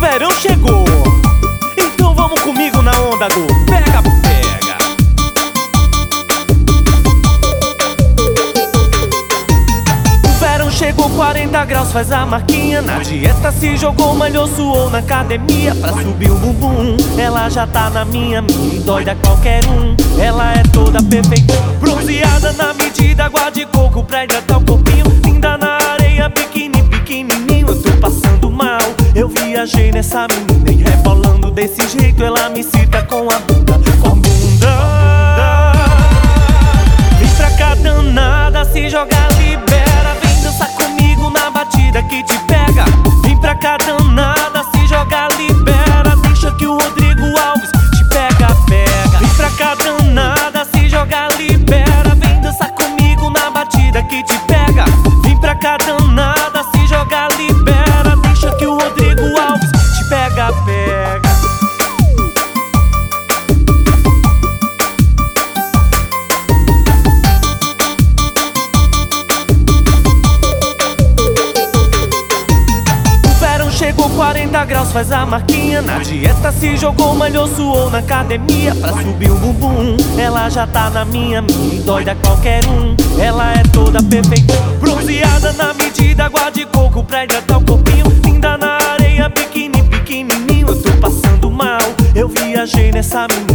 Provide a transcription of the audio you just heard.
verão chegou, então vamos comigo na onda do pega, pega. O verão chegou, 40 graus, faz a marquinha. Na dieta se jogou, malhou, suou na academia pra subir o bumbum. Ela já tá na minha mira, doida qualquer um. Ela é toda perfeita, bronzeada na medida, água de coco pra hidratar o corpinho. Linda na areia, biquíni, pequenininho. Eu tô passando mal, eu viajei nessa menina. E rebolando desse jeito, ela me cita com a bunda, com a bunda. Vem pra cá danada, se joga, libera. Vem dançar comigo na batida que te pega. Vem pra cá danada, se joga, libera. Deixa que o Rodrigo Alves te pega, pega. Vem pra cá danada, se joga, libera. Vem dançar comigo na batida que te pega. Vem pra cá danada, se joga, libera. Deixa que o Rodrigo Alves te pega, pega. Chegou, 40 graus, faz a marquinha. Na dieta se jogou, malhou, suou na academia pra subir o bumbum. Ela já tá na minha mira, doida qualquer um. Ela é toda perfeita, bronzeada na medida, água de coco pra hidratar o corpinho. Linda na areia, biquíni, pequenininho. Eu tô passando mal, eu viajei nessa menina.